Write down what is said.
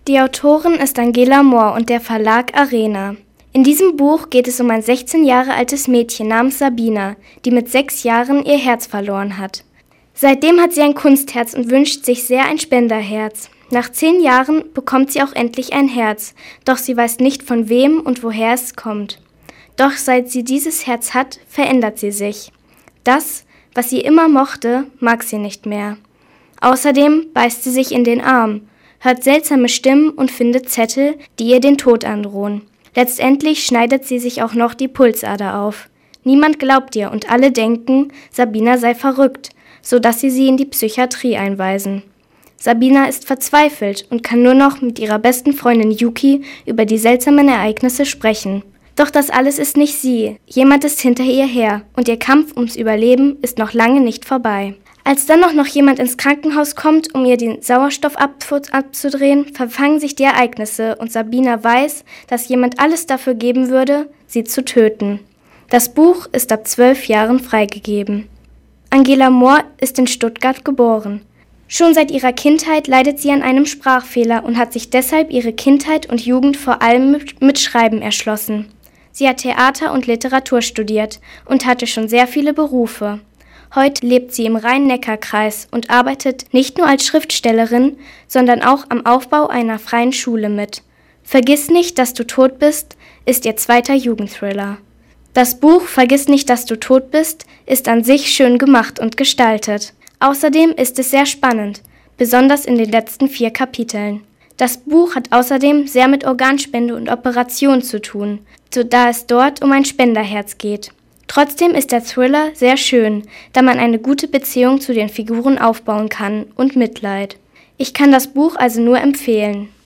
Die Autorin ist Angela Moore und der Verlag Arena. In diesem Buch geht es um ein 16 Jahre altes Mädchen namens Sabina, die mit 6 Jahren ihr Herz verloren hat. Seitdem hat sie ein Kunstherz und wünscht sich sehr ein Spenderherz. Nach 10 Jahren bekommt sie auch endlich ein Herz, doch sie weiß nicht, von wem und woher es kommt. Doch seit sie dieses Herz hat, verändert sie sich. Das, was sie immer mochte, mag sie nicht mehr. Außerdem beißt sie sich in den Arm, hört seltsame Stimmen und findet Zettel, die ihr den Tod androhen. Letztendlich schneidet sie sich auch noch die Pulsader auf. Niemand glaubt ihr und alle denken, Sabina sei verrückt, sodass sie in die Psychiatrie einweisen. Sabina ist verzweifelt und kann nur noch mit ihrer besten Freundin Yuki über die seltsamen Ereignisse sprechen. Doch das alles ist nicht sie. Jemand ist hinter ihr her und ihr Kampf ums Überleben ist noch lange nicht vorbei. Als dann noch jemand ins Krankenhaus kommt, um ihr den Sauerstoffabzudrehen, verfangen sich die Ereignisse und Sabina weiß, dass jemand alles dafür geben würde, sie zu töten. Das Buch ist ab 12 Jahren freigegeben. Angela Moore ist in Stuttgart geboren. Schon seit ihrer Kindheit leidet sie an einem Sprachfehler und hat sich deshalb ihre Kindheit und Jugend vor allem mit Schreiben erschlossen. Sie hat Theater und Literatur studiert und hatte schon sehr viele Berufe. Heute lebt sie im Rhein-Neckar-Kreis und arbeitet nicht nur als Schriftstellerin, sondern auch am Aufbau einer freien Schule mit. Vergiss nicht, dass du tot bist ist ihr zweiter Jugendthriller. Das Buch Vergiss nicht, dass du tot bist ist an sich schön gemacht und gestaltet. Außerdem ist es sehr spannend, besonders in den letzten 4 Kapiteln. Das Buch hat außerdem sehr mit Organspende und Operation zu tun, da es dort um ein Spenderherz geht. Trotzdem ist der Thriller sehr schön, da man eine gute Beziehung zu den Figuren aufbauen kann und Mitleid. Ich kann das Buch also nur empfehlen.